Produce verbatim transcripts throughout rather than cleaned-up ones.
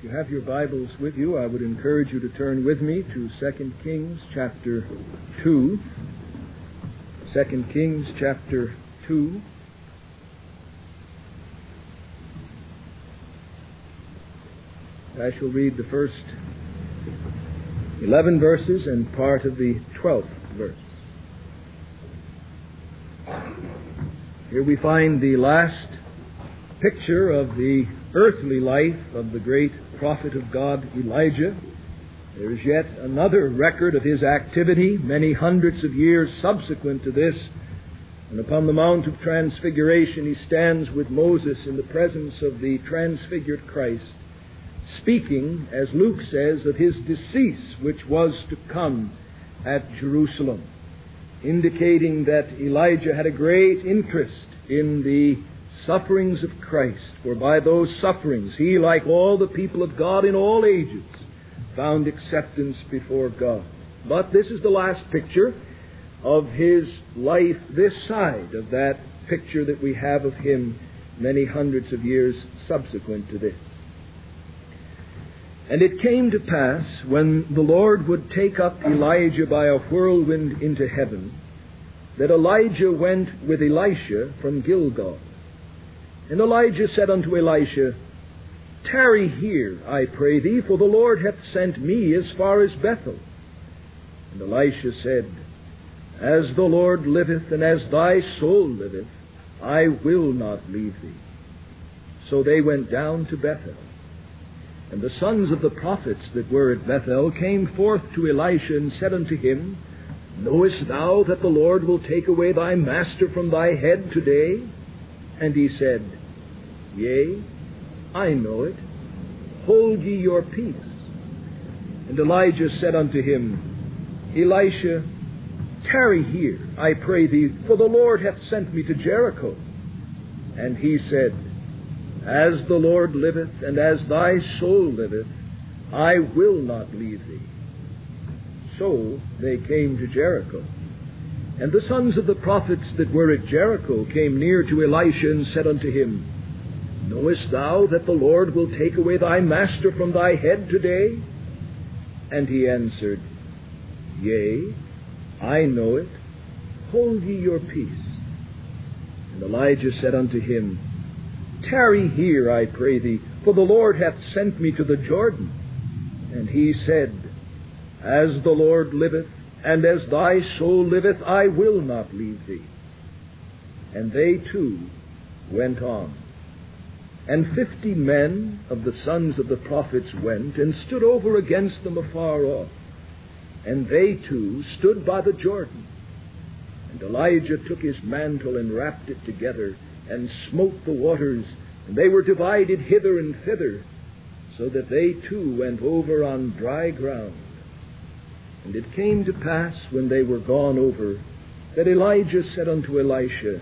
you have your Bibles with you, I would encourage you to turn with me to Second Kings chapter two. Second Kings chapter two. I shall read the first eleven verses and part of the twelfth verse. Here we find the last picture of the earthly life of the great prophet of God, Elijah. There is yet another record of his activity many hundreds of years subsequent to this. And upon the Mount of Transfiguration he stands with Moses in the presence of the transfigured Christ, speaking, as Luke says, of his decease which was to come at Jerusalem, indicating that Elijah had a great interest in the sufferings of Christ, for by those sufferings he, like all the people of God in all ages, found acceptance before God. But this is the last picture of his life this side of that picture that we have of him many hundreds of years subsequent to this. And it came to pass, when the Lord would take up Elijah by a whirlwind into heaven, that Elijah went with Elisha from Gilgal. And Elijah said unto Elisha, Tarry here, I pray thee, for the Lord hath sent me as far as Bethel. And Elisha said, As the Lord liveth, and as thy soul liveth, I will not leave thee. So they went down to Bethel. And the sons of the prophets that were at Bethel came forth to Elisha and said unto him, Knowest thou that the Lord will take away thy master from thy head today? And he said, Yea, I know it. Hold ye your peace. And Elijah said unto him, Elisha, tarry here, I pray thee, for the Lord hath sent me to Jericho. And he said, As the Lord liveth, and as thy soul liveth, I will not leave thee. So they came to Jericho. And the sons of the prophets that were at Jericho came near to Elisha and said unto him, Knowest thou that the Lord will take away thy master from thy head today? And he answered, Yea, I know it. Hold ye your peace. And Elijah said unto him, Tarry here, I pray thee, for the Lord hath sent me to the Jordan. And he said, As the Lord liveth, and as thy soul liveth, I will not leave thee. And they too went on. And fifty men of the sons of the prophets went, and stood over against them afar off. And they too stood by the Jordan. And Elijah took his mantle and wrapped it together, and smote the waters, and they were divided hither and thither, so that they too went over on dry ground. And it came to pass, when they were gone over, that Elijah said unto Elisha,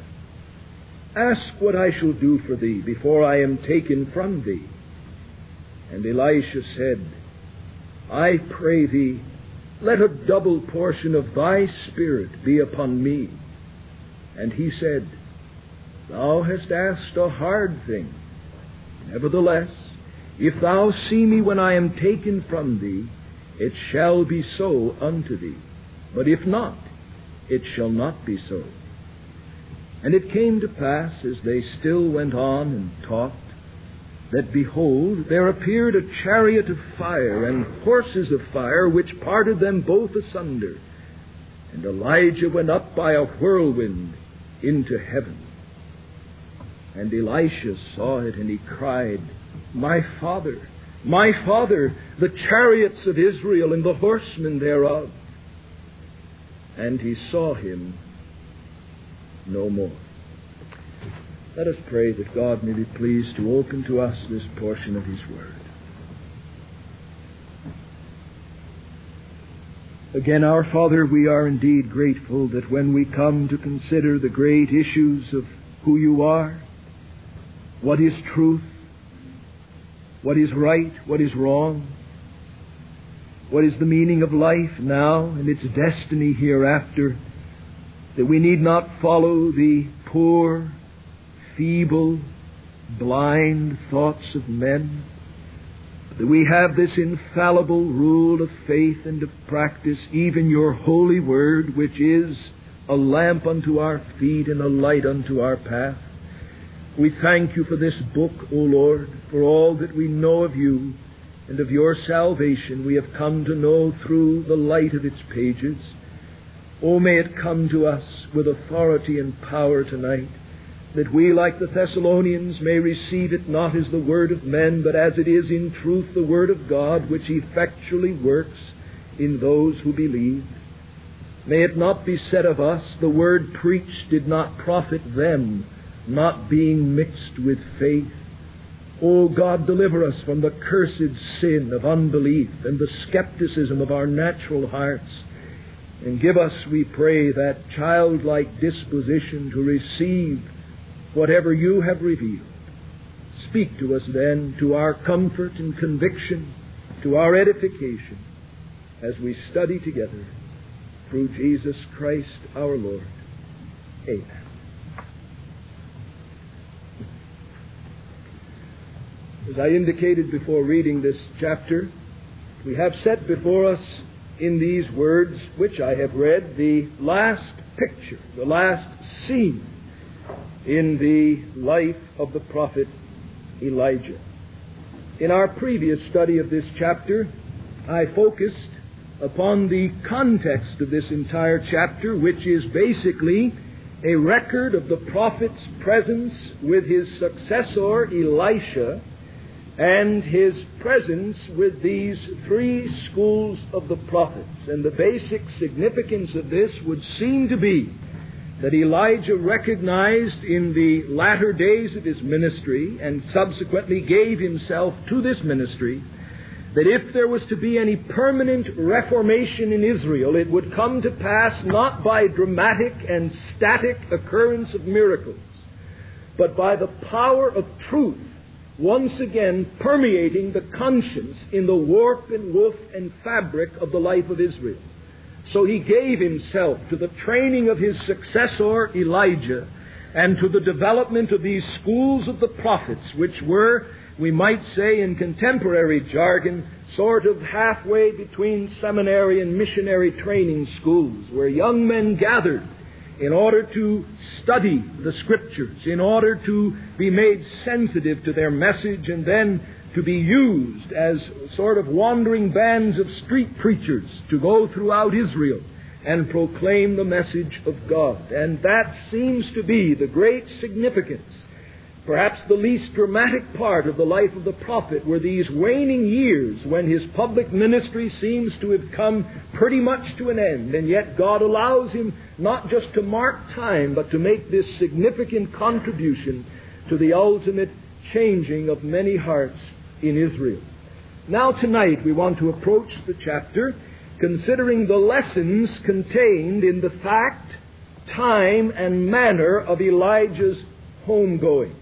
Ask what I shall do for thee before I am taken from thee. And Elisha said, I pray thee, let a double portion of thy spirit be upon me. And he said, Thou hast asked a hard thing. Nevertheless, if thou see me when I am taken from thee, it shall be so unto thee. But if not, it shall not be so. And it came to pass, as they still went on and talked, that, behold, there appeared a chariot of fire and horses of fire, which parted them both asunder. And Elijah went up by a whirlwind into heaven. And Elisha saw it, and he cried, My father, my father, the chariots of Israel and the horsemen thereof. And he saw him no more. Let us pray that God may be pleased to open to us this portion of his word. Again, our Father, we are indeed grateful that when we come to consider the great issues of who you are, what is truth, what is right, what is wrong, what is the meaning of life now and its destiny hereafter, that we need not follow the poor, feeble, blind thoughts of men, that we have this infallible rule of faith and of practice, even your holy word, which is a lamp unto our feet and a light unto our path. We thank you for this book, O Lord, for all that we know of you and of your salvation we have come to know through the light of its pages. Oh, may it come to us with authority and power tonight, that we, like the Thessalonians, may receive it not as the word of men, but as it is in truth the word of God, which effectually works in those who believe. May it not be said of us, the word preached did not profit them, not being mixed with faith. O God, deliver us from the cursed sin of unbelief and the skepticism of our natural hearts, and give us, we pray, that childlike disposition to receive whatever you have revealed. Speak to us then, to our comfort and conviction, to our edification, as we study together, through Jesus Christ our Lord. Amen. As I indicated before reading this chapter, we have set before us in these words, which I have read, the last picture, the last scene in the life of the prophet Elijah. In our previous study of this chapter, I focused upon the context of this entire chapter, which is basically a record of the prophet's presence with his successor Elisha and his presence with these three schools of the prophets. And the basic significance of this would seem to be that Elijah recognized in the latter days of his ministry, and subsequently gave himself to this ministry, that if there was to be any permanent reformation in Israel, it would come to pass not by dramatic and static occurrence of miracles, but by the power of truth once again permeating the conscience in the warp and woof and fabric of the life of Israel. So he gave himself to the training of his successor Elijah and to the development of these schools of the prophets, which were, we might say in contemporary jargon, sort of halfway between seminary and missionary training schools, where young men gathered in order to study the Scriptures, in order to be made sensitive to their message, and then to be used as sort of wandering bands of street preachers to go throughout Israel and proclaim the message of God. And that seems to be the great significance. Perhaps the least dramatic part of the life of the prophet were these waning years when his public ministry seems to have come pretty much to an end, and yet God allows him not just to mark time, but to make this significant contribution to the ultimate changing of many hearts in Israel. Now tonight we want to approach the chapter considering the lessons contained in the fact, time, and manner of Elijah's homegoing.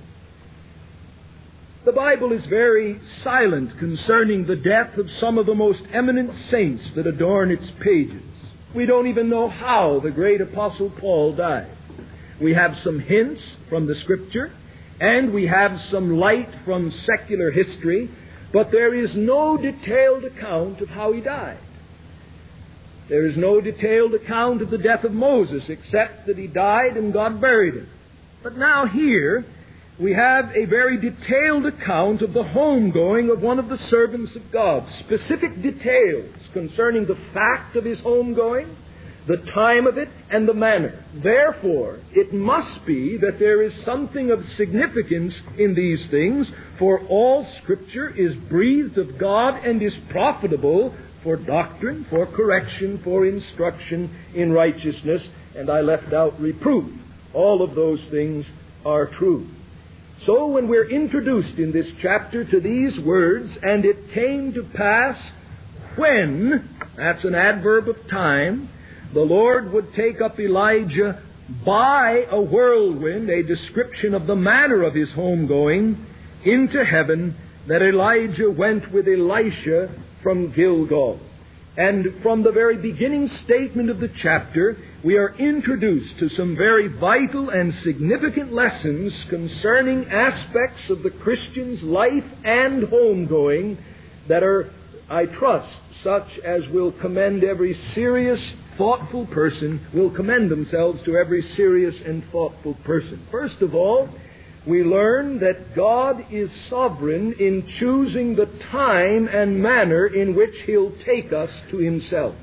The Bible is very silent concerning the death of some of the most eminent saints that adorn its pages. We don't even know how the great Apostle Paul died. We have some hints from the Scripture, and we have some light from secular history, but there is no detailed account of how he died. There is no detailed account of the death of Moses, except that he died and God buried him. But now here, we have a very detailed account of the homegoing of one of the servants of God. Specific details concerning the fact of his homegoing, the time of it, and the manner. Therefore, it must be that there is something of significance in these things, for all Scripture is breathed of God and is profitable for doctrine, for correction, for instruction in righteousness, and I left out reproof. All of those things are true. So when we're introduced in this chapter to these words, and it came to pass when, that's an adverb of time, the Lord would take up Elijah by a whirlwind, a description of the manner of his homegoing, into heaven, that Elijah went with Elisha from Gilgal. And from the very beginning statement of the chapter, we are introduced to some very vital and significant lessons concerning aspects of the Christian's life and homegoing that are, I trust, such as will commend every serious, thoughtful person, will commend themselves to every serious and thoughtful person. First of all, we learn that God is sovereign in choosing the time and manner in which He'll take us to Himself.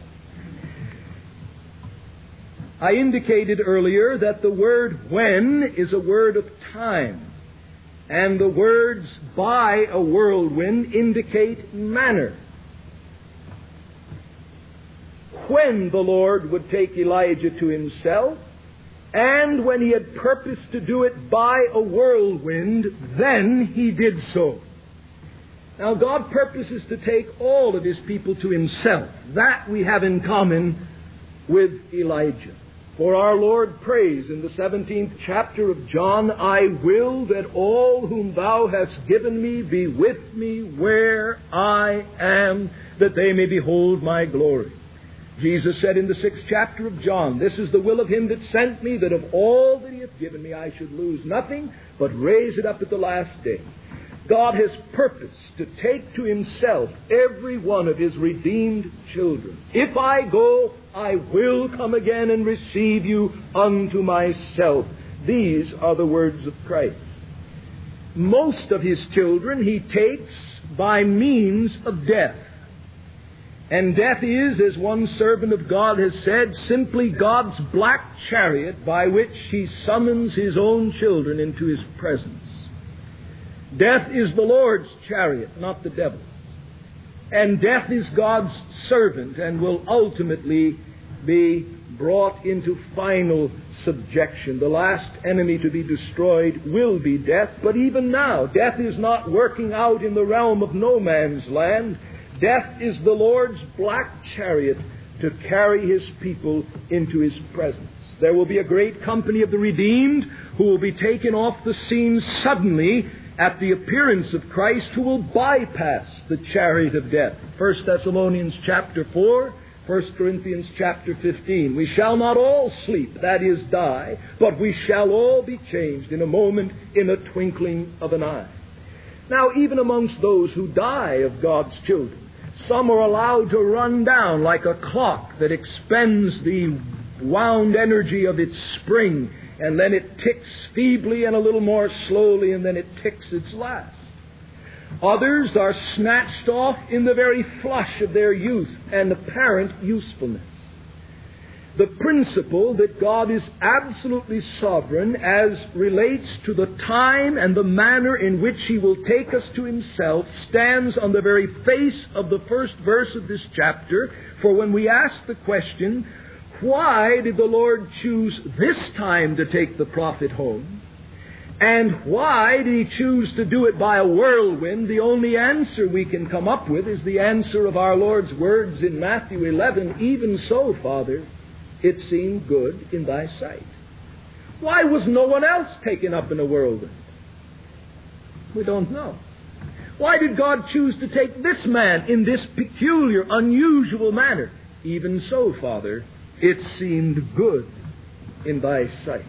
I indicated earlier that the word when is a word of time, and the words by a whirlwind indicate manner. When the Lord would take Elijah to Himself, and when He had purposed to do it by a whirlwind, then He did so. Now, God purposes to take all of His people to Himself. That we have in common with Elijah. For our Lord prays in the seventeenth chapter of John, I will that all whom Thou hast given me be with me where I am, that they may behold my glory. Jesus said in the sixth chapter of John, this is the will of Him that sent me, that of all that He hath given me I should lose nothing, but raise it up at the last day. God has purposed to take to Himself every one of His redeemed children. If I go, I will come again and receive you unto myself. These are the words of Christ. Most of His children He takes by means of death. And death is, as one servant of God has said, simply God's black chariot by which He summons His own children into His presence. Death is the Lord's chariot, not the devil's. And death is God's servant and will ultimately be brought into final subjection. The last enemy to be destroyed will be death, but even now, death is not working out in the realm of no man's land. Death is the Lord's black chariot to carry His people into His presence. There will be a great company of the redeemed who will be taken off the scene suddenly at the appearance of Christ, who will bypass the chariot of death. First Thessalonians chapter four, First Corinthians chapter fifteen. We shall not all sleep, that is, die, but we shall all be changed in a moment, in a twinkling of an eye. Now, even amongst those who die of God's children, some are allowed to run down like a clock that expends the wound energy of its spring, and then it ticks feebly and a little more slowly, and then it ticks its last. Others are snatched off in the very flush of their youth and apparent usefulness. The principle that God is absolutely sovereign as relates to the time and the manner in which He will take us to Himself stands on the very face of the first verse of this chapter. For when we ask the question, why did the Lord choose this time to take the prophet home? And why did He choose to do it by a whirlwind? The only answer we can come up with is the answer of our Lord's words in Matthew eleven, even so, Father, it seemed good in Thy sight. Why was no one else taken up in a whirlwind? We don't know. Why did God choose to take this man in this peculiar, unusual manner? Even so, Father, it seemed good in Thy sight.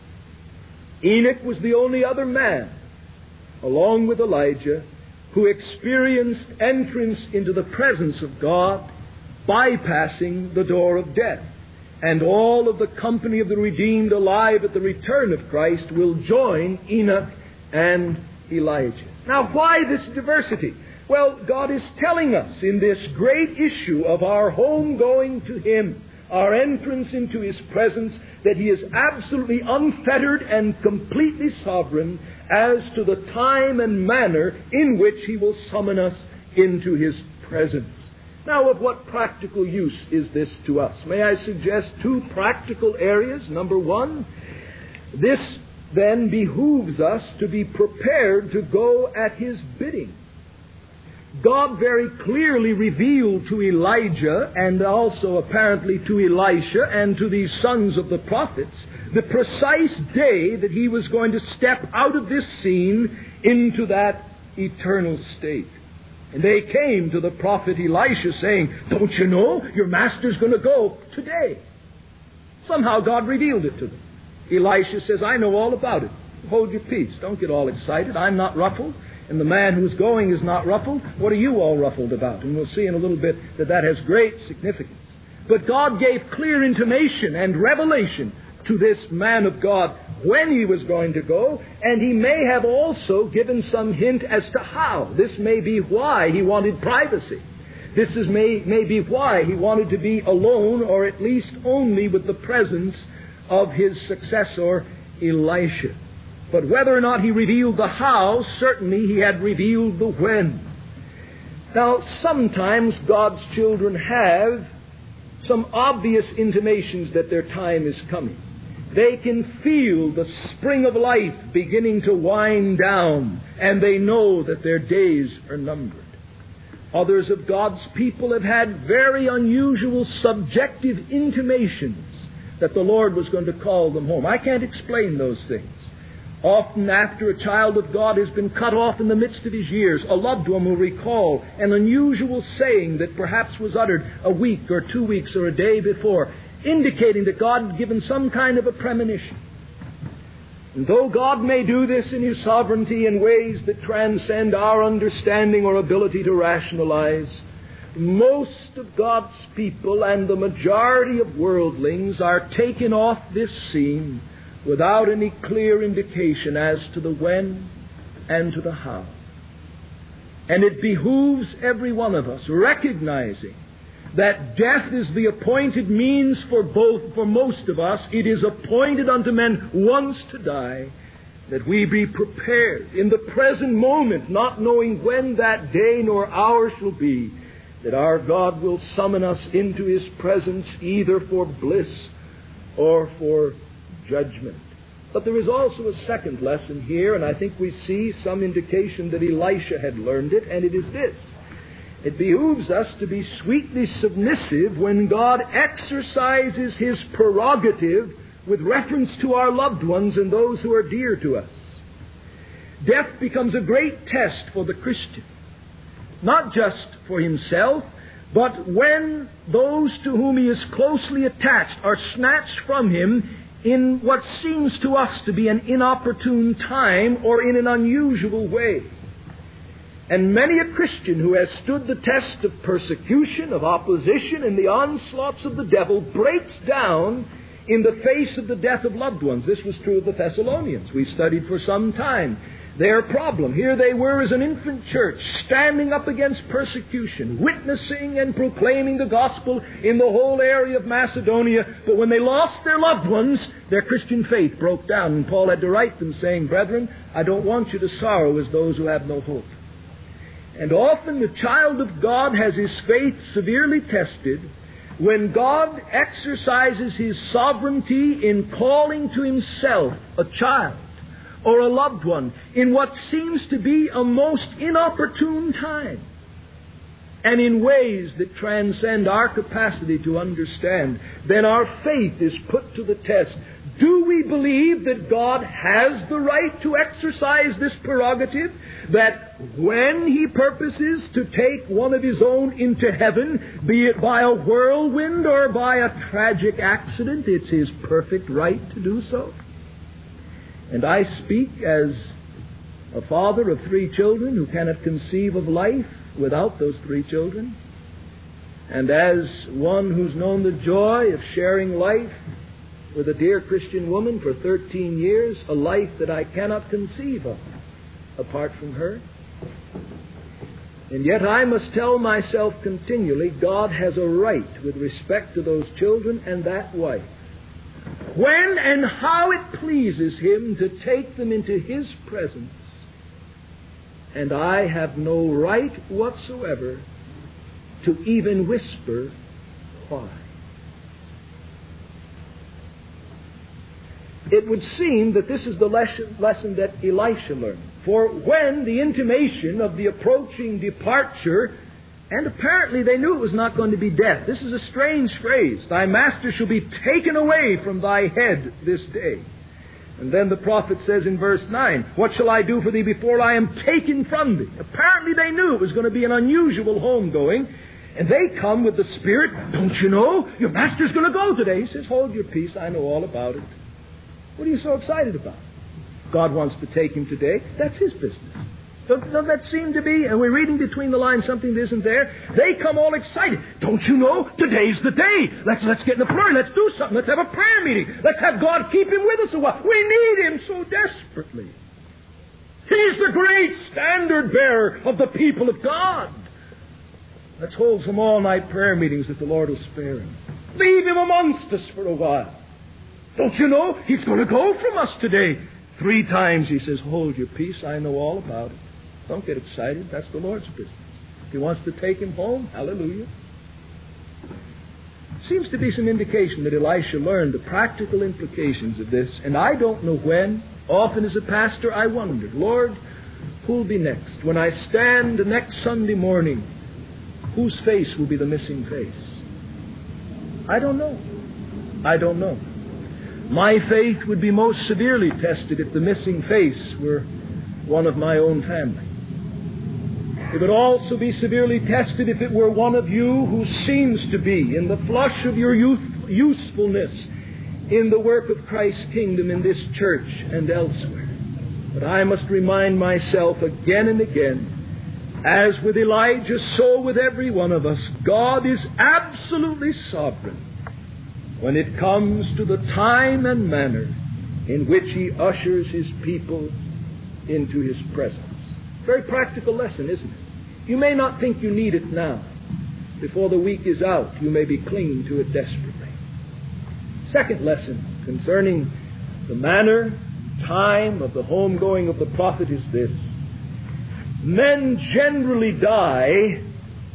Enoch was the only other man, along with Elijah, who experienced entrance into the presence of God, bypassing the door of death. And all of the company of the redeemed alive at the return of Christ will join Enoch and Elijah. Now, why this diversity? Well, God is telling us in this great issue of our home going to Him, our entrance into His presence, that He is absolutely unfettered and completely sovereign as to the time and manner in which He will summon us into His presence. Now, of what practical use is this to us? May I suggest two practical areas? Number one, this then behooves us to be prepared to go at His bidding. God very clearly revealed to Elijah and also apparently to Elisha and to these sons of the prophets the precise day that He was going to step out of this scene into that eternal state. And they came to the prophet Elisha saying, don't you know your master's going to go today? Somehow God revealed it to them. Elisha says, I know all about it. Hold your peace. Don't get all excited. I'm not ruffled. and the man who's going is not ruffled, what are you all ruffled about? And we'll see in a little bit that that has great significance. But God gave clear intimation and revelation to this man of God when he was going to go, and he may have also given some hint as to how. This may be why he wanted privacy. This is may, may be why he wanted to be alone, or at least only with the presence of his successor, Elisha. But whether or not he revealed the how, certainly he had revealed the when. Now, sometimes God's children have some obvious intimations that their time is coming. They can feel the spring of life beginning to wind down, and they know that their days are numbered. Others of God's people have had very unusual subjective intimations that the Lord was going to call them home. I can't explain those things. Often after a child of God has been cut off in the midst of his years, a loved one will recall an unusual saying that perhaps was uttered a week or two weeks or a day before, indicating that God had given some kind of a premonition. And though God may do this in His sovereignty in ways that transcend our understanding or ability to rationalize, most of God's people and the majority of worldlings are taken off this scene without any clear indication as to the when and to the how. And it behooves every one of us, recognizing that death is the appointed means for both, for most of us. It is appointed unto men once to die, that we be prepared in the present moment, not knowing when that day nor hour shall be, that our God will summon us into His presence either for bliss or for judgment. But there is also a second lesson here, and I think we see some indication that Elisha had learned it, and it is this. It behooves us to be sweetly submissive when God exercises His prerogative with reference to our loved ones and those who are dear to us. Death becomes a great test for the Christian, not just for himself, but when those to whom he is closely attached are snatched from him in what seems to us to be an inopportune time or in an unusual way. And many a Christian who has stood the test of persecution, of opposition, and the onslaughts of the devil breaks down in the face of the death of loved ones. This was true of the Thessalonians. We studied for some time their problem. Here they were as an infant church, standing up against persecution, witnessing and proclaiming the gospel in the whole area of Macedonia. But when they lost their loved ones, their Christian faith broke down. And Paul had to write them saying, "Brethren, I don't want you to sorrow as those who have no hope." And often the child of God has his faith severely tested when God exercises His sovereignty in calling to Himself a child or a loved one in what seems to be a most inopportune time, and in ways that transcend our capacity to understand. Then our faith is put to the test. Do we believe that God has the right to exercise this prerogative? That when He purposes to take one of His own into heaven, be it by a whirlwind or by a tragic accident, it's His perfect right to do so? And I speak as a father of three children who cannot conceive of life without those three children, and as one who's known the joy of sharing life with a dear Christian woman for thirteen years, a life that I cannot conceive of apart from her. And yet I must tell myself continually, God has a right with respect to those children and that wife, when and how it pleases Him to take them into His presence. And I have no right whatsoever to even whisper why. It would seem that this is the lesson, lesson that Elisha learned. For when the intimation of the approaching departure, and apparently they knew it was not going to be death. This is a strange phrase. Thy master shall be taken away from thy head this day. And then the prophet says in verse nine, what shall I do for thee before I am taken from thee? Apparently they knew it was going to be an unusual homegoing. And they come with the spirit, don't you know, your master's going to go today. He says, hold your peace, I know all about it. What are you so excited about? God wants to take him today. That's His business. Doesn't that seem to be? And we're reading between the lines something that isn't there. They come all excited. Don't you know? Today's the day. Let's let's get in the flurry. Let's do something. Let's have a prayer meeting. Let's have God keep him with us a while. We need him so desperately. He's the great standard bearer of the people of God. Let's hold some all-night prayer meetings that the Lord will spare him. Leave him amongst us for a while. Don't you know? He's going to go from us today. Three times he says, hold your peace. I know all about it. Don't get excited. That's the Lord's business. If he wants to take him home, hallelujah. Seems to be some indication that Elisha learned the practical implications of this. And I don't know when. Often as a pastor, I wondered, Lord, who'll be next? When I stand next Sunday morning, whose face will be the missing face? I don't know. I don't know. My faith would be most severely tested if the missing face were one of my own family. It would also be severely tested if it were one of you who seems to be in the flush of your youth, usefulness in the work of Christ's kingdom in this church and elsewhere. But I must remind myself again and again, as with Elijah, so with every one of us, God is absolutely sovereign when it comes to the time and manner in which he ushers his people into his presence. Very practical lesson, isn't it? You may not think you need it now. Before the week is out, you may be clinging to it desperately. Second lesson concerning the manner, time of the homegoing of the prophet is this. Men generally die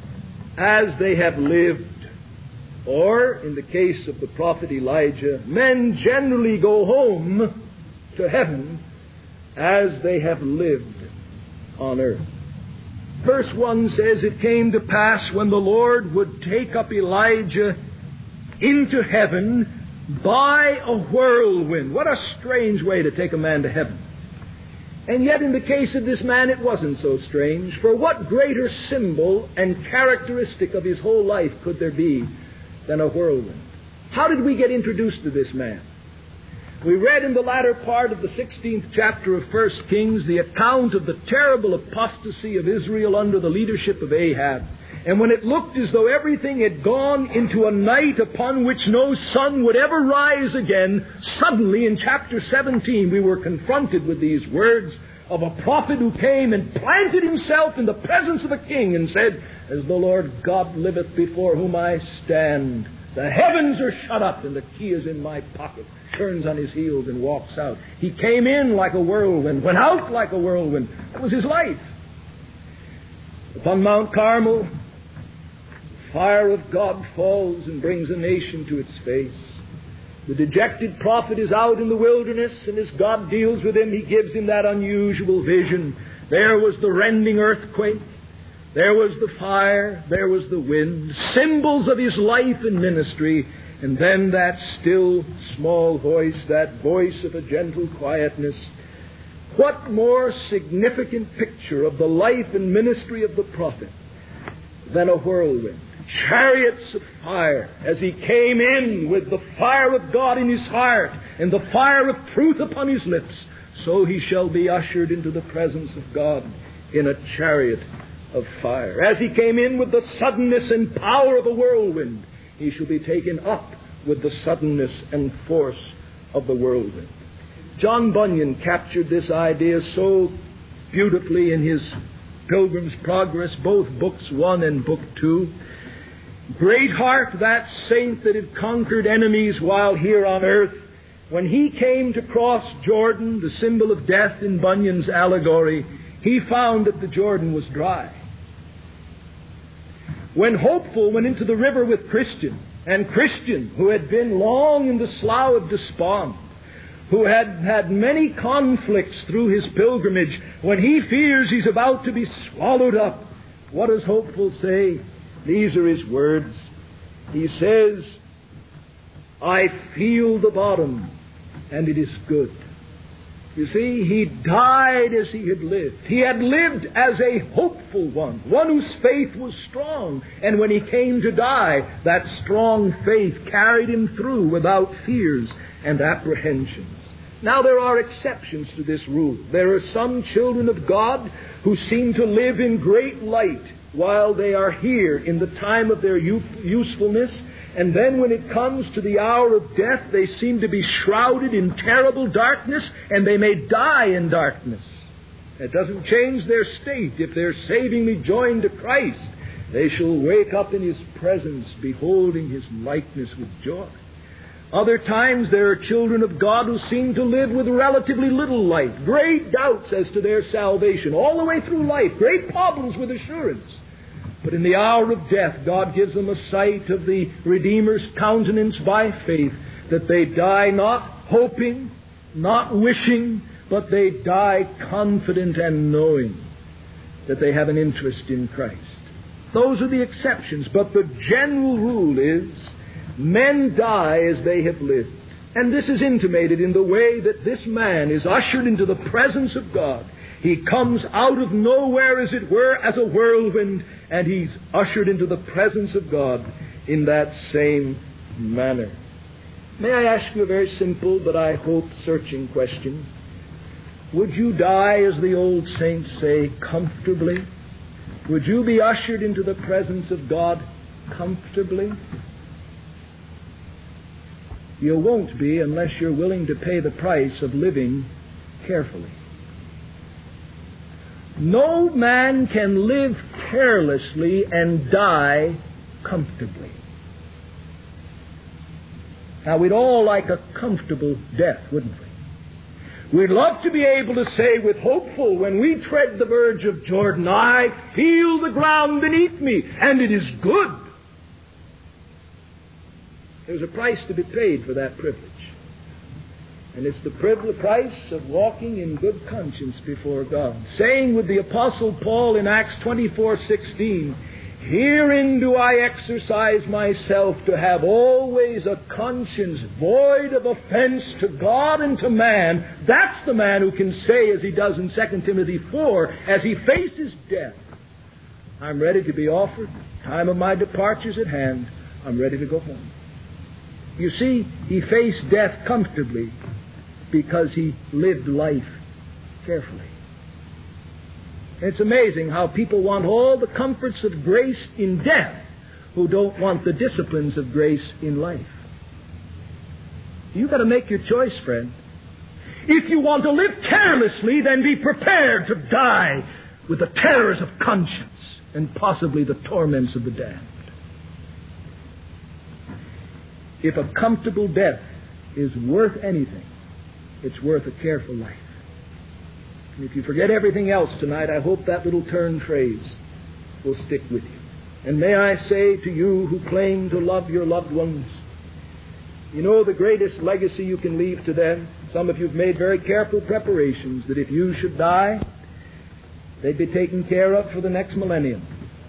as they have lived. Or, in the case of the prophet Elijah, men generally go home to heaven as they have lived on earth. Verse one says, it came to pass when the Lord would take up Elijah into heaven by a whirlwind. What a strange way to take a man to heaven. And yet in the case of this man it wasn't so strange. For what greater symbol and characteristic of his whole life could there be than a whirlwind? How did we get introduced to this man? We read in the latter part of the sixteenth chapter of First Kings the account of the terrible apostasy of Israel under the leadership of Ahab. And when it looked as though everything had gone into a night upon which no sun would ever rise again, suddenly in chapter seventeen we were confronted with these words of a prophet who came and planted himself in the presence of a king and said, as the Lord God liveth before whom I stand, the heavens are shut up and the key is in my pocket. Turns on his heels and walks out. He came in like a whirlwind, went out like a whirlwind. That was his life. Upon Mount Carmel, the fire of God falls and brings a nation to its face. The dejected prophet is out in the wilderness, and as God deals with him, he gives him that unusual vision. There was the rending earthquake. There was the fire. There was the wind. Symbols of his life and ministry. And then that still small voice, that voice of a gentle quietness. What more significant picture of the life and ministry of the prophet than a whirlwind? Chariots of fire, as he came in with the fire of God in his heart and the fire of truth upon his lips, so he shall be ushered into the presence of God in a chariot of fire. As he came in with the suddenness and power of a whirlwind, he shall be taken up with the suddenness and force of the whirlwind. John Bunyan captured this idea so beautifully in his Pilgrim's Progress, both books one and book two. Greatheart, that saint that had conquered enemies while here on earth, when he came to cross Jordan, the symbol of death in Bunyan's allegory, he found that the Jordan was dry. When Hopeful went into the river with Christian, and Christian, who had been long in the slough of despond, who had had many conflicts through his pilgrimage, when he fears he's about to be swallowed up, what does Hopeful say? These are his words. He says, I feel the bottom, and it is good. You see, he died as he had lived. He had lived as a hopeful one, one whose faith was strong. And when he came to die, that strong faith carried him through without fears and apprehensions. Now, there are exceptions to this rule. There are some children of God who seem to live in great light while they are here in the time of their youth, usefulness, and then when it comes to the hour of death, they seem to be shrouded in terrible darkness, and they may die in darkness. It doesn't change their state. If they're savingly joined to Christ, they shall wake up in His presence, beholding His likeness with joy. Other times there are children of God who seem to live with relatively little light, great doubts as to their salvation, all the way through life, great problems with assurance. But in the hour of death, God gives them a sight of the Redeemer's countenance by faith, that they die not hoping, not wishing, but they die confident and knowing that they have an interest in Christ. Those are the exceptions, but the general rule is men die as they have lived. And this is intimated in the way that this man is ushered into the presence of God. He comes out of nowhere, as it were, as a whirlwind, and he's ushered into the presence of God in that same manner. May I ask you a very simple, but I hope searching question? Would you die, as the old saints say, comfortably? Would you be ushered into the presence of God comfortably? You won't be unless you're willing to pay the price of living carefully. No man can live carelessly and die comfortably. Now, we'd all like a comfortable death, wouldn't we? We'd love to be able to say with hopeful, when we tread the verge of Jordan, I feel the ground beneath me, and it is good. There's a price to be paid for that privilege. And it's the privilege, price of walking in good conscience before God. Saying with the Apostle Paul in Acts twenty-four sixteen, herein do I exercise myself to have always a conscience void of offense to God and to man. That's the man who can say, as he does in Second Timothy four, as he faces death, I'm ready to be offered. Time of my departure's at hand. I'm ready to go home. You see, he faced death comfortably because he lived life carefully. It's amazing how people want all the comforts of grace in death who don't want the disciplines of grace in life. You've got to make your choice, friend. If you want to live carelessly, then be prepared to die with the terrors of conscience and possibly the torments of the damned. If a comfortable death is worth anything, it's worth a careful life. And if you forget everything else tonight, I hope that little turn phrase will stick with you. And may I say to you who claim to love your loved ones, you know the greatest legacy you can leave to them? Some of you have made very careful preparations that if you should die, they'd be taken care of for the next millennium.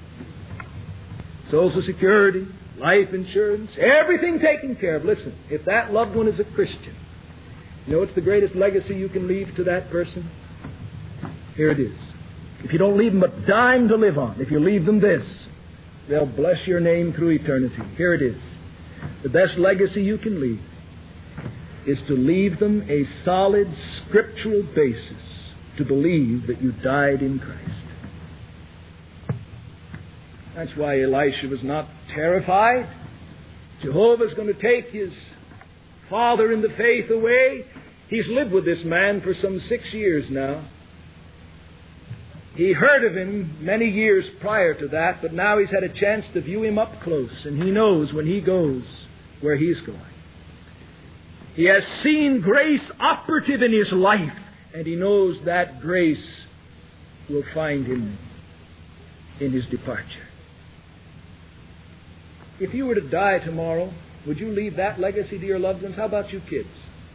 Social Security, life insurance, everything taken care of. Listen, if that loved one is a Christian, you know what's the greatest legacy you can leave to that person? Here it is. If you don't leave them a dime to live on, if you leave them this, they'll bless your name through eternity. Here it is. The best legacy you can leave is to leave them a solid scriptural basis to believe that you died in Christ. That's why Elisha was not terrified. Jehovah's going to take his father in the faith away. He's lived with this man for some six years now. He heard of him many years prior to that, but now he's had a chance to view him up close, and he knows when he goes where he's going. He has seen grace operative in his life, and he knows that grace will find him in his departure. If you were to die tomorrow, would you leave that legacy to your loved ones? How about you kids?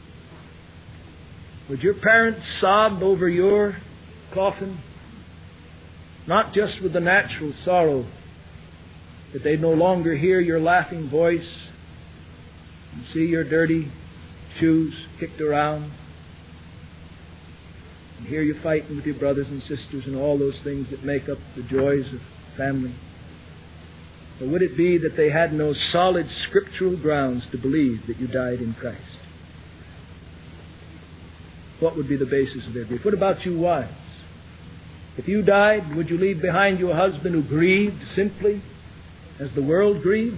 Would your parents sob over your coffin? Not just with the natural sorrow that they'd no longer hear your laughing voice and see your dirty shoes kicked around and hear you fighting with your brothers and sisters and all those things that make up the joys of family. Or would it be that they had no solid scriptural grounds to believe that you died in Christ? what would be the basis of their grief? What about you wives? If you died, would you leave behind you a husband who grieved simply as the world grieves?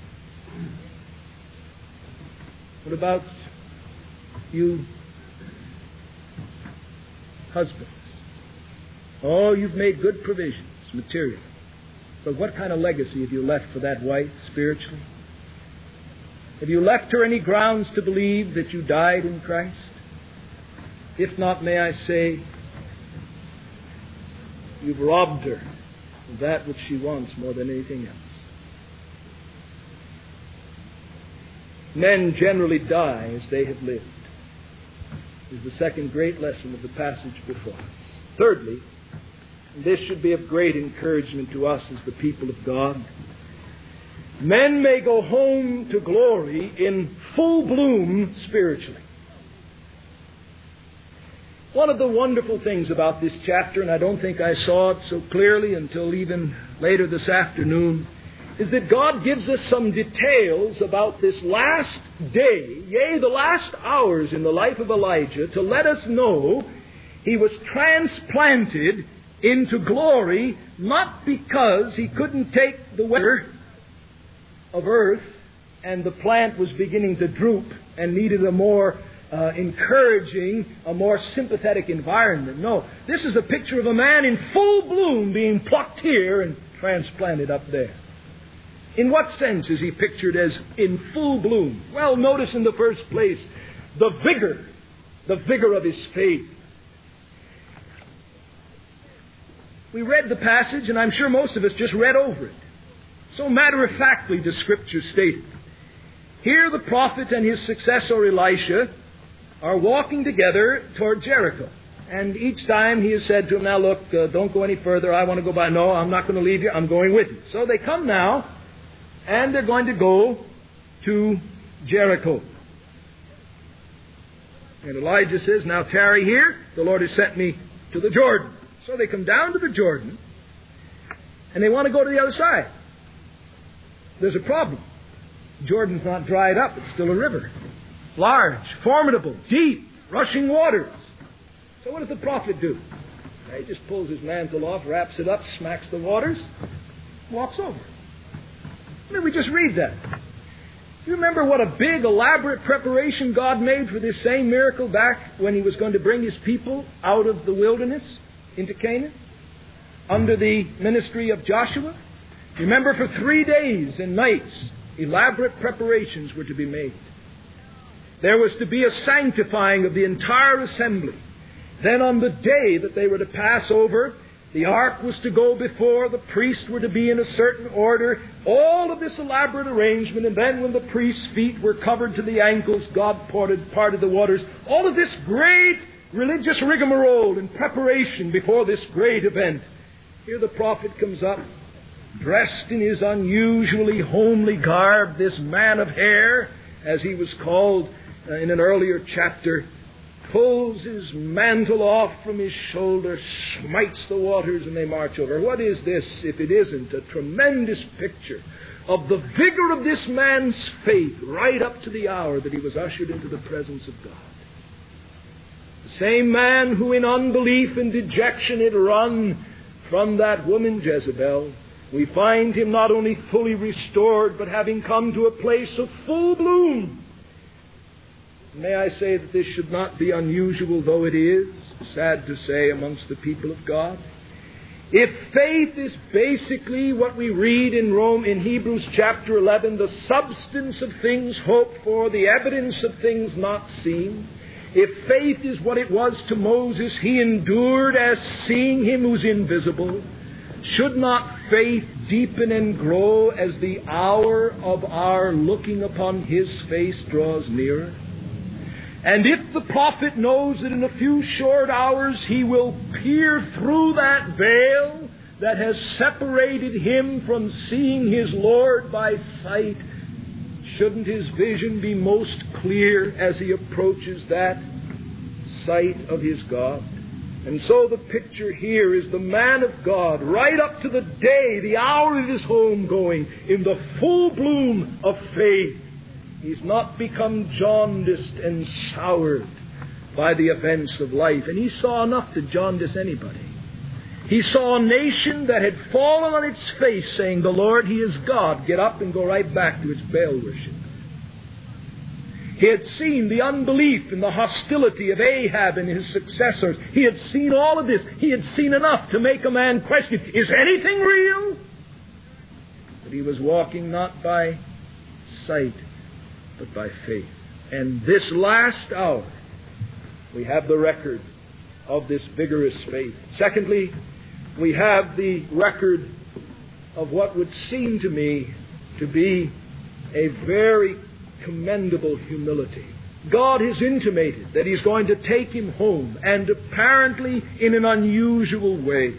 What about you husbands? Oh, you've made good provisions, materially. But what kind of legacy have you left for that wife spiritually? Have you left her any grounds to believe that you died in Christ? If not, may I say, you've robbed her of that which she wants more than anything else. Men generally die as they have lived, is the second great lesson of the passage before us. Thirdly, and this should be of great encouragement to us as the people of God, men may go home to glory in full bloom spiritually. One of the wonderful things about this chapter, and I don't think I saw it so clearly until even later this afternoon, is that God gives us some details about this last day, yea, the last hours in the life of Elijah, to let us know he was transplanted into glory, not because he couldn't take the weather of earth and the plant was beginning to droop and needed a more uh, encouraging, a more sympathetic environment. No, this is a picture of a man in full bloom being plucked here and transplanted up there. In what sense is he pictured as in full bloom? Well, notice in the first place the vigor, the vigor of his faith. We read the passage, and I'm sure most of us just read over it. So matter-of-factly the Scripture stated. Here the prophet and his successor Elisha are walking together toward Jericho. And each time he has said to him, now look, uh, don't go any further. I want to go by. No, I'm not going to leave you. I'm going with you. So they come now, and they're going to go to Jericho. And Elijah says, now tarry here. The Lord has sent me to the Jordan. So they come down to the Jordan, and they want to go to the other side. There's a problem. Jordan's not dried up. It's still a river. Large, formidable, deep, rushing waters. So what does the prophet do? He just pulls his mantle off, wraps it up, smacks the waters, walks over. I mean, we just read that. You remember what a big, elaborate preparation God made for this same miracle back when He was going to bring His people out of the wilderness into Canaan under the ministry of Joshua? Remember, for three days and nights, elaborate preparations were to be made. There was to be a sanctifying of the entire assembly. Then on the day that they were to pass over, the ark was to go before, the priests were to be in a certain order, all of this elaborate arrangement, and then when the priest's feet were covered to the ankles, God parted, parted the waters. All of this great religious rigmarole and preparation before this great event. Here the prophet comes up, dressed in his unusually homely garb, this man of hair, as he was called uh, in an earlier chapter, pulls his mantle off from his shoulder, smites the waters, and they march over. What is this, if it isn't a tremendous picture of the vigor of this man's faith right up to the hour that he was ushered into the presence of God? The same man who in unbelief and dejection had run from that woman Jezebel, we find him not only fully restored, but having come to a place of full bloom. May I say that this should not be unusual, though it is, sad to say, amongst the people of God. If faith is basically what we read in Rome, in Hebrews chapter eleven, the substance of things hoped for, the evidence of things not seen, if faith is what it was to Moses, he endured as seeing Him who's invisible, should not faith deepen and grow as the hour of our looking upon His face draws nearer? And if the prophet knows that in a few short hours he will peer through that veil that has separated him from seeing his Lord by sight, shouldn't his vision be most clear as he approaches that sight of his God? And so the picture here is the man of God, right up to the day, the hour of his homegoing, in the full bloom of faith. He's not become jaundiced and soured by the events of life. And he saw enough to jaundice anybody. He saw a nation that had fallen on its face saying, the Lord, He is God. Get up and go right back to its Baal worship. He had seen the unbelief and the hostility of Ahab and his successors. He had seen all of this. He had seen enough to make a man question, is anything real? But he was walking not by sight, but by faith. And this last hour, we have the record of this vigorous faith. Secondly, we have the record of what would seem to me to be a very commendable humility. God has intimated that He's going to take him home, and apparently in an unusual way.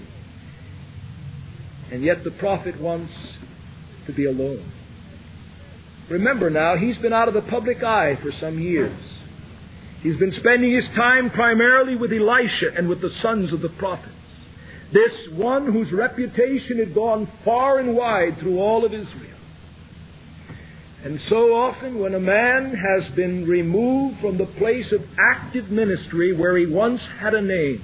And yet the prophet wants to be alone. Remember now, he's been out of the public eye for some years. He's been spending his time primarily with Elisha and with the sons of the prophets. This one whose reputation had gone far and wide through all of Israel. And so often when a man has been removed from the place of active ministry where he once had a name,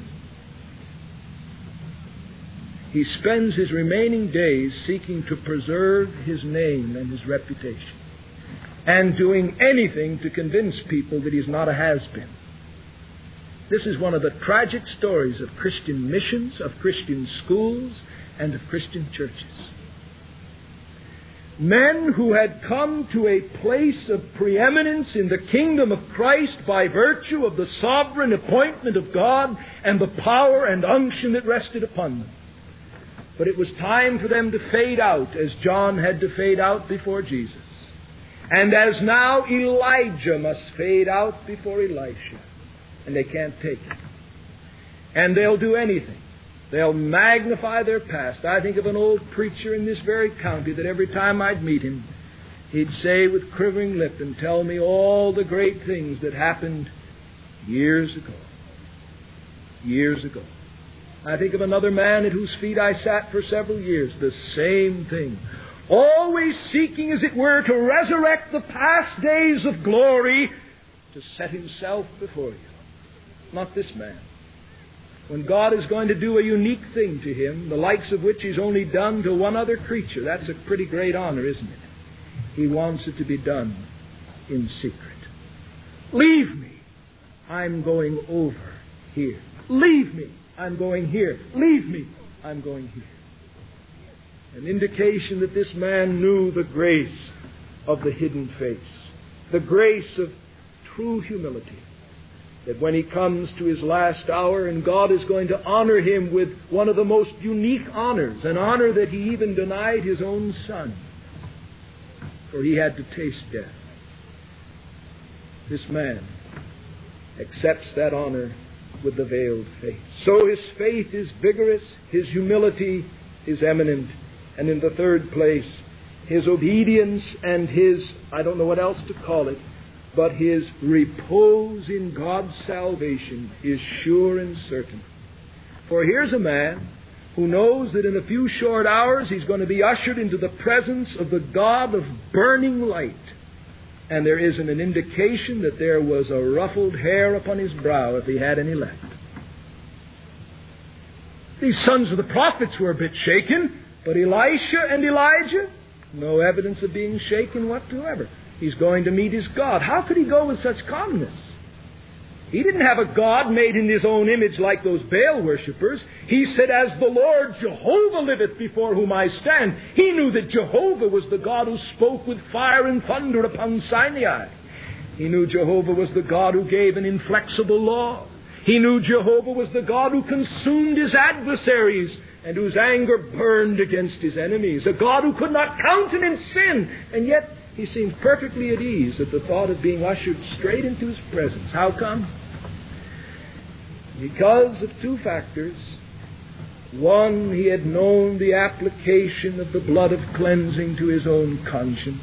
he spends his remaining days seeking to preserve his name and his reputation, and doing anything to convince people that he's not a has-been. This is one of the tragic stories of Christian missions, of Christian schools, and of Christian churches. Men who had come to a place of preeminence in the kingdom of Christ by virtue of the sovereign appointment of God and the power and unction that rested upon them. But it was time for them to fade out, as John had to fade out before Jesus. And as now Elijah must fade out before Elisha. And they can't take it. And they'll do anything. They'll magnify their past. I think of an old preacher in this very county that every time I'd meet him, he'd say with quivering lip and tell me all the great things that happened years ago. Years ago. I think of another man at whose feet I sat for several years. The same thing. Always seeking, as it were, to resurrect the past days of glory to set himself before you. Not this man. When God is going to do a unique thing to him, the likes of which He's only done to one other creature, that's a pretty great honor, isn't it? He wants it to be done in secret. Leave me. I'm going over here. Leave me. I'm going here. Leave me. I'm going here. An indication that this man knew the grace of the hidden face, the grace of true humility. That when he comes to his last hour and God is going to honor him with one of the most unique honors, an honor that he even denied his own son, for he had to taste death. This man accepts that honor with the veiled face. So his faith is vigorous, his humility is eminent, and in the third place, his obedience and his, I don't know what else to call it, but his repose in God's salvation is sure and certain. For here's a man who knows that in a few short hours he's going to be ushered into the presence of the God of burning light. And there isn't an indication that there was a ruffled hair upon his brow if he had any left. These sons of the prophets were a bit shaken, but Elisha and Elijah, no evidence of being shaken whatsoever. He's going to meet his God. How could he go with such calmness? He didn't have a God made in his own image like those Baal worshippers. He said, as the Lord Jehovah liveth before whom I stand. He knew that Jehovah was the God who spoke with fire and thunder upon Sinai. He knew Jehovah was the God who gave an inflexible law. He knew Jehovah was the God who consumed his adversaries and whose anger burned against his enemies. A God who could not countenance sin, and yet he seemed perfectly at ease at the thought of being ushered straight into his presence. How come? Because of two factors. One, he had known the application of the blood of cleansing to his own conscience.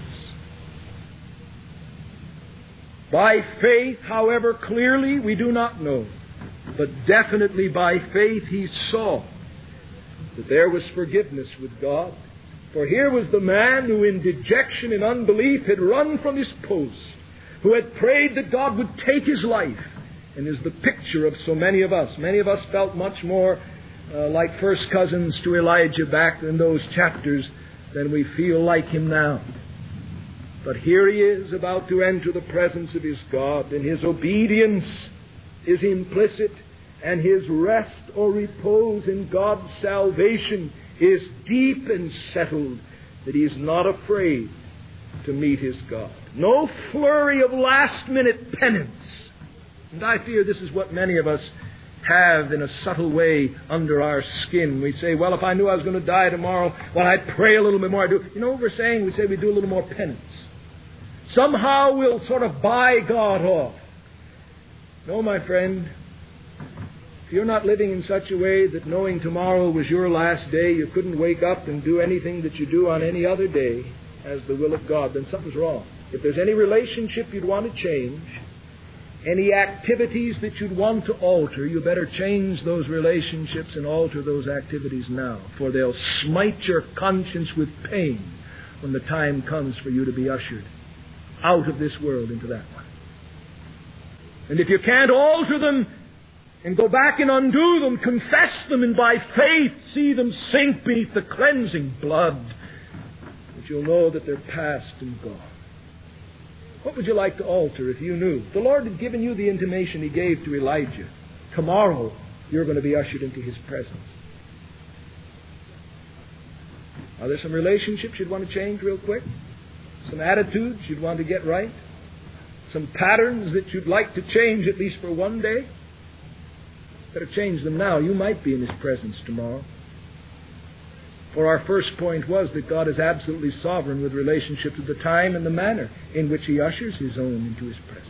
By faith, however clearly, we do not know. But definitely by faith he saw that there was forgiveness with God. For here was the man who in dejection and unbelief had run from his post, who had prayed that God would take his life. and is the picture of so many of us. Many of us felt much more uh, like first cousins to Elijah back in those chapters than we feel like him now. But here he is about to enter the presence of his God, and his obedience is implicit, and his rest or repose in God's salvation is deep and settled, that he is not afraid to meet his God. No flurry of last-minute penance. And I fear this is what many of us have in a subtle way under our skin. We say, well, if I knew I was going to die tomorrow, well, I'd pray a little bit more. I do. You know what we're saying? We say we do a little more penance. Somehow we'll sort of buy God off. No, my friend, if you're not living in such a way that knowing tomorrow was your last day, you couldn't wake up and do anything that you do on any other day as the will of God, then something's wrong. If there's any relationship you'd want to change, any activities that you'd want to alter, you better change those relationships and alter those activities now, for they'll smite your conscience with pain when the time comes for you to be ushered out of this world into that one. And if you can't alter them and go back and undo them, confess them, and by faith see them sink beneath the cleansing blood, that you'll know that they're past and gone. What would you like to alter if you knew? The Lord had given you the intimation He gave to Elijah. Tomorrow, you're going to be ushered into His presence. Are there some relationships you'd want to change real quick? Some attitudes you'd want to get right? Some patterns that you'd like to change at least for one day? Better change them now. You might be in His presence tomorrow. For our first point was that God is absolutely sovereign with relationship to the time and the manner in which He ushers His own into His presence.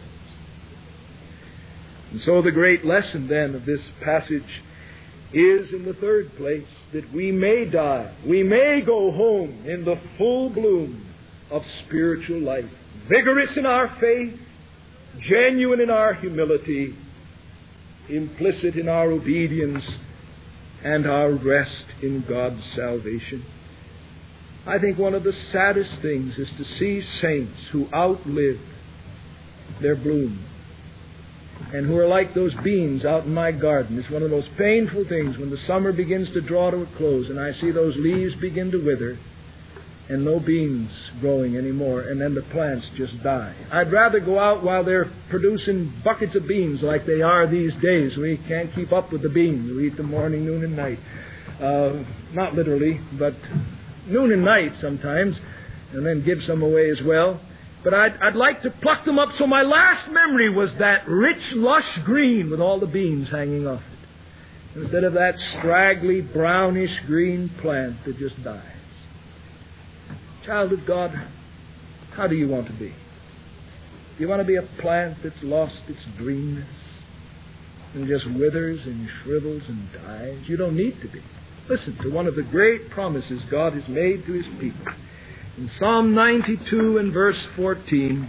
And so the great lesson then of this passage is, in the third place, that we may die, we may go home in the full bloom of spiritual life, vigorous in our faith, genuine in our humility, implicit in our obedience, and our rest in God's salvation. I think one of the saddest things is to see saints who outlive their bloom and who are like those beans out in my garden. It's one of the most painful things when the summer begins to draw to a close and I see those leaves begin to wither and no beans growing anymore, and then the plants just die. I'd rather go out while they're producing buckets of beans like they are these days. We can't keep up with the beans. We eat them morning, noon, and night. Uh, not literally, but noon and night sometimes, and then give some away as well. But I'd, I'd like to pluck them up so my last memory was that rich, lush green with all the beans hanging off it, instead of that straggly, brownish green plant that just dies. Child of God, how do you want to be? Do you want to be a plant that's lost its greenness and just withers and shrivels and dies? You don't need to be. Listen to one of the great promises God has made to His people. In Psalm ninety-two and verse fourteen,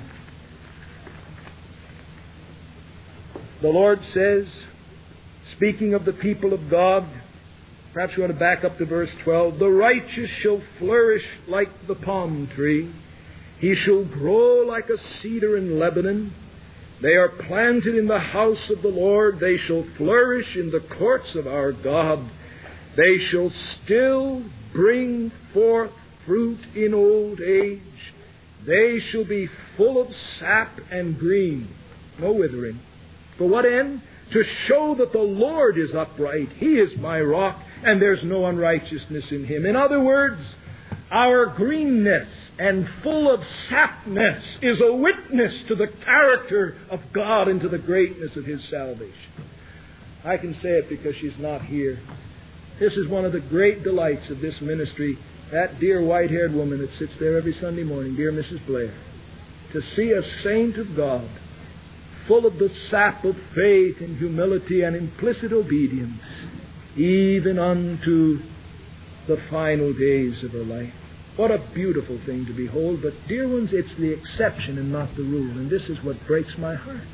the Lord says, speaking of the people of God, perhaps you want to back up to verse twelve. The righteous shall flourish like the palm tree. He shall grow like a cedar in Lebanon. They are planted in the house of the Lord. They shall flourish in the courts of our God. They shall still bring forth fruit in old age. They shall be full of sap and green. No withering. For what end? To show that the Lord is upright. He is my rock, and there's no unrighteousness in Him. In other words, our greenness and full of sapness is a witness to the character of God and to the greatness of His salvation. I can say it because she's not here. This is one of the great delights of this ministry. That dear white-haired woman that sits there every Sunday morning, dear Missus Blair, to see a saint of God full of the sap of faith and humility and implicit obedience, even unto the final days of her life. What a beautiful thing to behold. But, dear ones, it's the exception and not the rule. And this is what breaks my heart.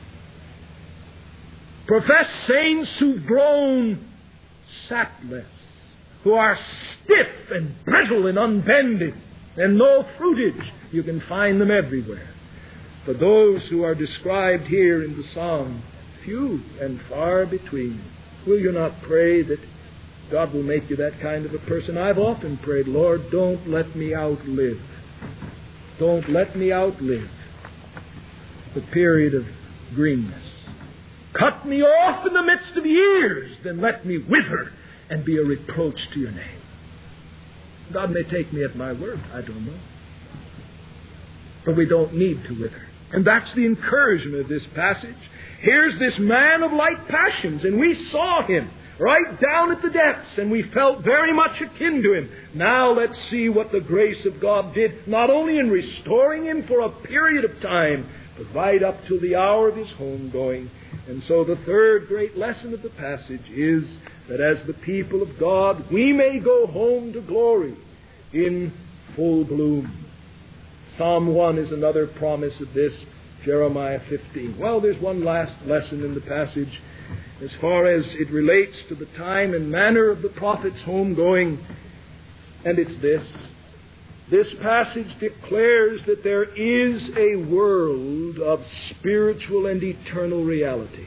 Professed saints who've grown sapless, who are stiff and brittle and unbending, and no fruitage. You can find them everywhere. For those who are described here in the psalm, few and far between. Will you not pray that God will make you that kind of a person? I've often prayed, Lord, don't let me outlive. Don't let me outlive the period of greenness. Cut me off in the midst of years, then let me wither and be a reproach to your name. God may take me at my word, I don't know. But we don't need to wither. And that's the encouragement of this passage. Here's this man of light passions, and we saw him right down at the depths, and we felt very much akin to him. Now let's see what the grace of God did, not only in restoring him for a period of time, but right up to the hour of his homegoing. And so the third great lesson of the passage is that as the people of God, we may go home to glory in full bloom. Psalm one is another promise of this, Jeremiah fifteen. Well, there's one last lesson in the passage as far as it relates to the time and manner of the prophet's homegoing, and it's this. This passage declares that there is a world of spiritual and eternal reality.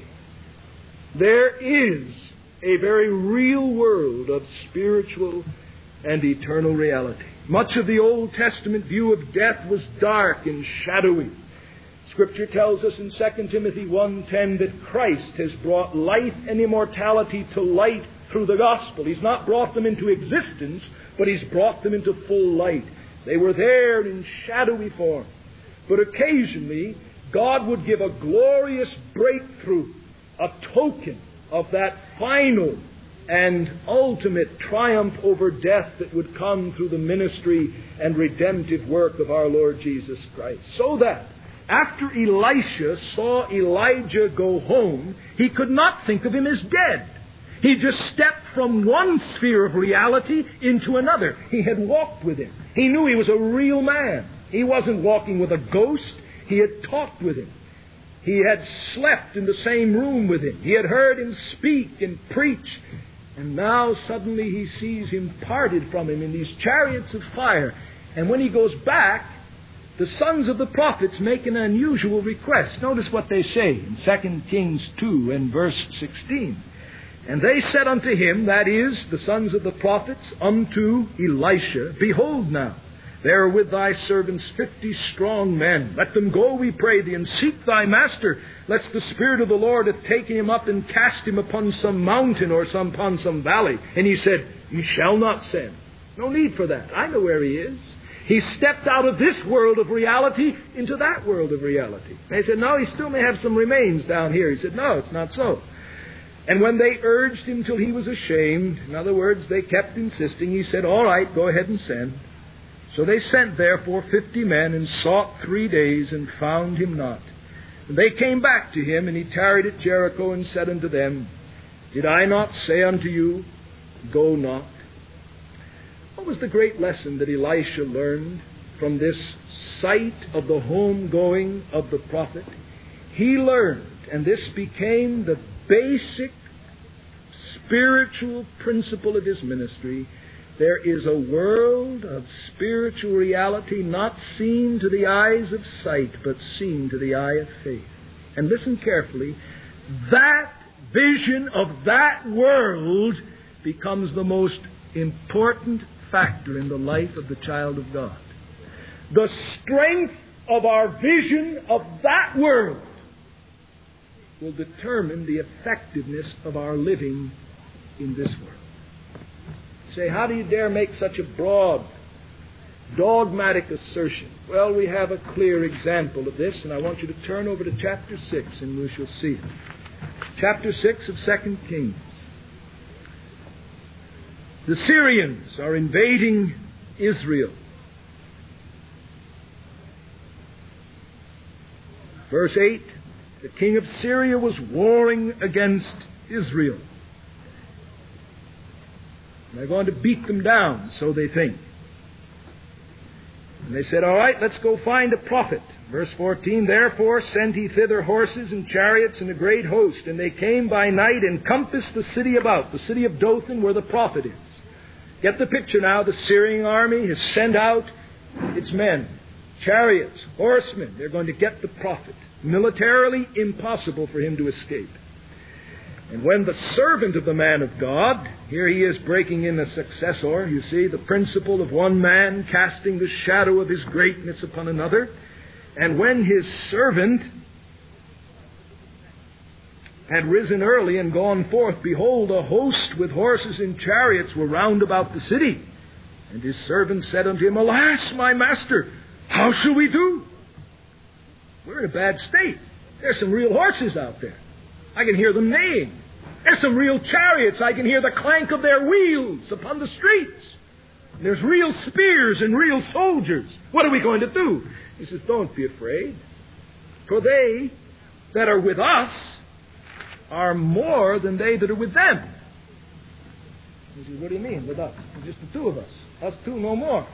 There is a very real world of spiritual and eternal reality. Much of the Old Testament view of death was dark and shadowy. Scripture tells us in Second Timothy one ten that Christ has brought life and immortality to light through the gospel. He's not brought them into existence, but He's brought them into full light. They were there in shadowy form. But occasionally, God would give a glorious breakthrough, a token of that final and ultimate triumph over death that would come through the ministry and redemptive work of our Lord Jesus Christ. So that after Elisha saw Elijah go home, he could not think of him as dead. He just stepped from one sphere of reality into another. He had walked with him. He knew he was a real man. He wasn't walking with a ghost. He had talked with him. He had slept in the same room with him. He had heard him speak and preach. And now suddenly he sees him parted from him in these chariots of fire. And when he goes back, the sons of the prophets make an unusual request. Notice what they say in Second Kings two and verse sixteen. And they said unto him, that is, the sons of the prophets, unto Elisha, Behold now, there are with thy servants fifty strong men. Let them go, we pray thee, and seek thy master, lest the Spirit of the Lord hath taken him up and cast him upon some mountain or some upon some valley. And he said, Ye shall not send. No need for that. I know where he is. He stepped out of this world of reality into that world of reality. They said, no, he still may have some remains down here. He said, no, it's not so. And when they urged him till he was ashamed, in other words, they kept insisting, he said, all right, go ahead and send. So they sent therefore fifty men and sought three days and found him not. And they came back to him, and he tarried at Jericho and said unto them, Did I not say unto you, Go not? What was the great lesson that Elisha learned from this sight of the homegoing of the prophet? He learned, and this became the basic spiritual principle of his ministry, there is a world of spiritual reality not seen to the eyes of sight, but seen to the eye of faith. And listen carefully, that vision of that world becomes the most important factor in the life of the child of God. The strength of our vision of that world will determine the effectiveness of our living in this world. Say, how do you dare make such a broad, dogmatic assertion? Well, we have a clear example of this, and I want you to turn over to chapter six, and we shall see it. Chapter six of Second Kings. The Syrians are invading Israel. Verse eight, the king of Syria was warring against Israel. And they're going to beat them down, so they think. And they said, all right, let's go find a prophet. Verse fourteen, Therefore sent he thither horses and chariots and a great host. And they came by night and compassed the city about, the city of Dothan, where the prophet is. Get the picture now. The Syrian army has sent out its men, chariots, horsemen. They're going to get the prophet. Militarily impossible for him to escape. And when the servant of the man of God, here he is breaking in a successor, you see, the principle of one man casting the shadow of his greatness upon another. And when his servant had risen early and gone forth, behold, a host with horses and chariots were round about the city. And his servant said unto him, Alas, my master, how shall we do? We're in a bad state. There's some real horses out there. I can hear them neighing. There's some real chariots. I can hear the clank of their wheels upon the streets. There's real spears and real soldiers. What are we going to do? He says, don't be afraid. For they that are with us are more than they that are with them. He says, what do you mean with us? Just the two of us. Us two, no more.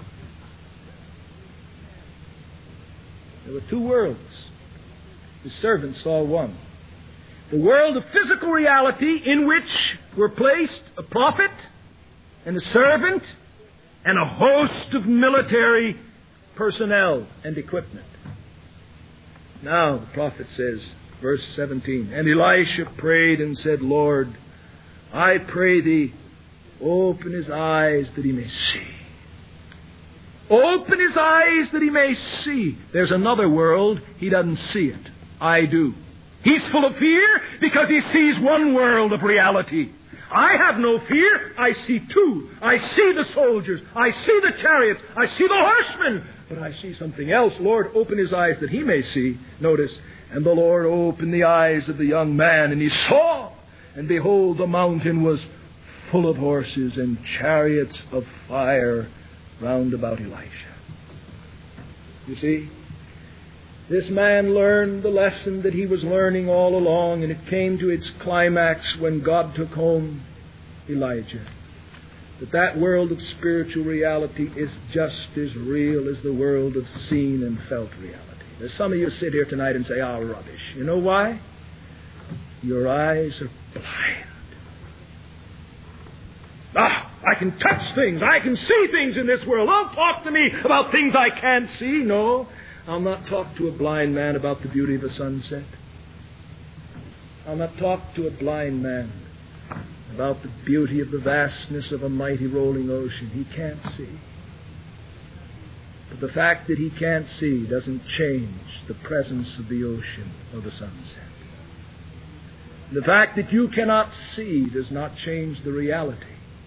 There were two worlds. The servant saw one. The world of physical reality in which were placed a prophet and a servant and a host of military personnel and equipment. Now the prophet says, verse seventeen, And Elisha prayed and said, Lord, I pray thee, open his eyes that he may see. Open his eyes that he may see. There's another world. He doesn't see it. I do. He's full of fear because he sees one world of reality. I have no fear. I see two. I see the soldiers. I see the chariots. I see the horsemen. But I see something else. Lord, open his eyes that he may see. Notice, and the Lord opened the eyes of the young man, and he saw. And behold, the mountain was full of horses and chariots of fire round about Elisha. You see, this man learned the lesson that he was learning all along, and it came to its climax when God took home Elijah. That that world of spiritual reality is just as real as the world of seen and felt reality. There's some of you sit here tonight and say, oh, rubbish. You know why? Your eyes are blind. Ah, I can touch things. I can see things in this world. Don't talk to me about things I can't see. No, I'll not talk to a blind man about the beauty of a sunset. I'll not talk to a blind man about the beauty of the vastness of a mighty rolling ocean. He can't see. But the fact that he can't see doesn't change the presence of the ocean or the sunset. The fact that you cannot see does not change the reality.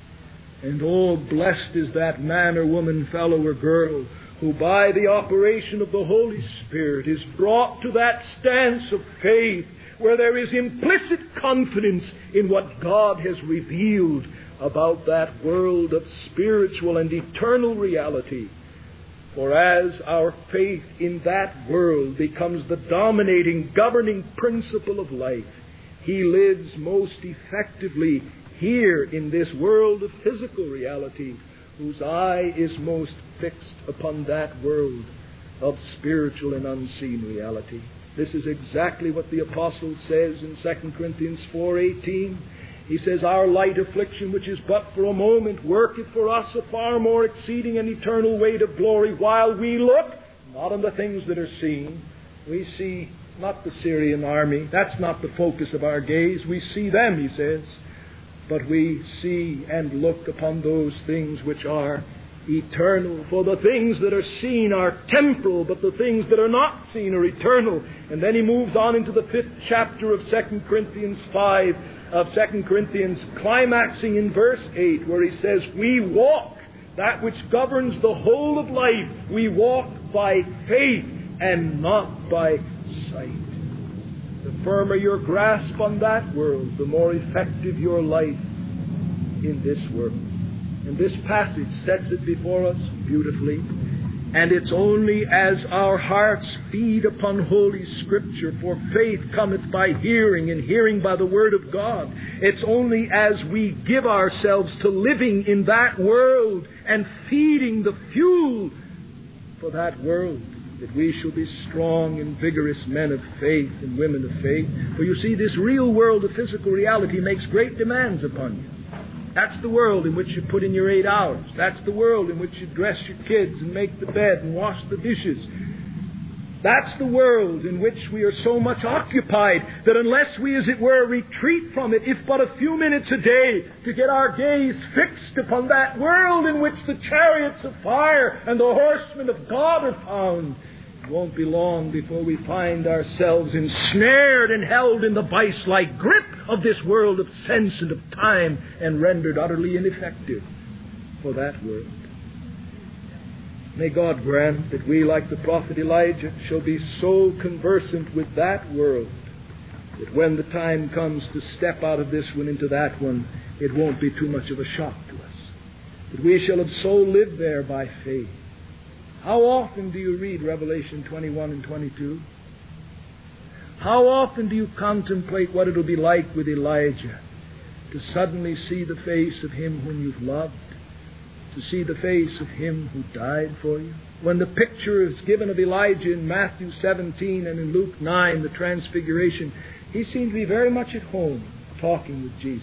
And oh, blessed is that man or woman, fellow or girl, who by the operation of the Holy Spirit is brought to that stance of faith where there is implicit confidence in what God has revealed about that world of spiritual and eternal reality. For as our faith in that world becomes the dominating, governing principle of life, he lives most effectively here in this world of physical reality, whose eye is most fixed upon that world of spiritual and unseen reality. This is exactly what the apostle says in Second Corinthians four eighteen. He says, Our light affliction, which is but for a moment, worketh for us a far more exceeding and eternal weight of glory, while we look not on the things that are seen. We see not the Syrian army. That's not the focus of our gaze. We see them, he says. But we see and look upon those things which are eternal. For the things that are seen are temporal, but the things that are not seen are eternal. And then he moves on into the fifth chapter of Second Corinthians five, of Second Corinthians, climaxing in verse eight, where he says, We walk, that which governs the whole of life, we walk by faith and not by sight. The firmer your grasp on that world, the more effective your life in this world. And this passage sets it before us beautifully. And it's only as our hearts feed upon Holy Scripture, for faith cometh by hearing, and hearing by the Word of God. It's only as we give ourselves to living in that world and feeding the fuel for that world that we shall be strong and vigorous men of faith and women of faith. For you see, this real world of physical reality makes great demands upon you. That's the world in which you put in your eight hours. That's the world in which you dress your kids and make the bed and wash the dishes. That's the world in which we are so much occupied that unless we, as it were, retreat from it, if but a few minutes a day, to get our gaze fixed upon that world in which the chariots of fire and the horsemen of God are found, it won't be long before we find ourselves ensnared and held in the vice-like grip of this world of sense and of time, and rendered utterly ineffective for that world. May God grant that we, like the prophet Elijah, shall be so conversant with that world that when the time comes to step out of this one into that one, it won't be too much of a shock to us. That we shall have so lived there by faith. How often do you read Revelation twenty-one and twenty-two? How often do you contemplate what it'll be like with Elijah to suddenly see the face of Him whom you've loved? To see the face of Him who died for you? When the picture is given of Elijah in Matthew seventeen and in Luke nine, the Transfiguration, he seemed to be very much at home talking with Jesus.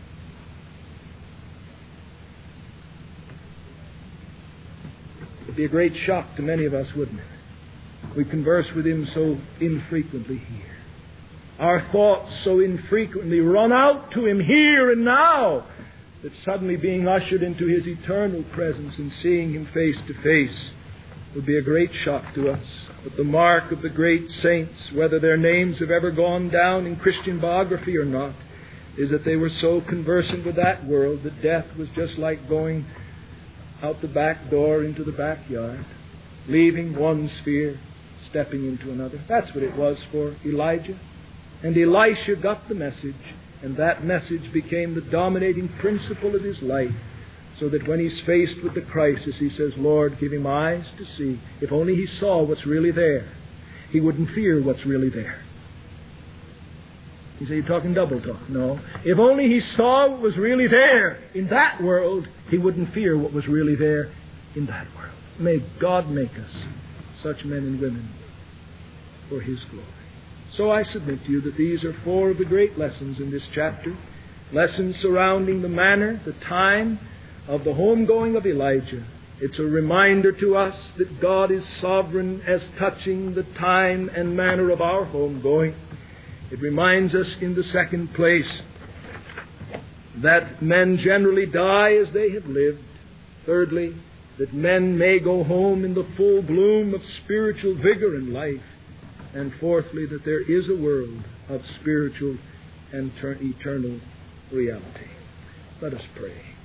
It would be a great shock to many of us, wouldn't it? We converse with Him so infrequently here. Our thoughts so infrequently run out to Him here and now, that suddenly being ushered into His eternal presence and seeing Him face to face would be a great shock to us. But the mark of the great saints, whether their names have ever gone down in Christian biography or not, is that they were so conversant with that world that death was just like going out the back door into the backyard, leaving one sphere, stepping into another. That's what it was for Elijah. And Elisha got the message. And that message became the dominating principle of his life, so that when he's faced with the crisis, he says, Lord, give him eyes to see. If only he saw what's really there, he wouldn't fear what's really there. You say, you're talking double talk. No. If only he saw what was really there in that world, he wouldn't fear what was really there in that world. May God make us such men and women for His glory. So I submit to you that these are four of the great lessons in this chapter. Lessons surrounding the manner, the time of the homegoing of Elijah. It's a reminder to us that God is sovereign as touching the time and manner of our homegoing. It reminds us in the second place that men generally die as they have lived. Thirdly, that men may go home in the full bloom of spiritual vigor and life. And fourthly, that there is a world of spiritual and eternal reality. Let us pray.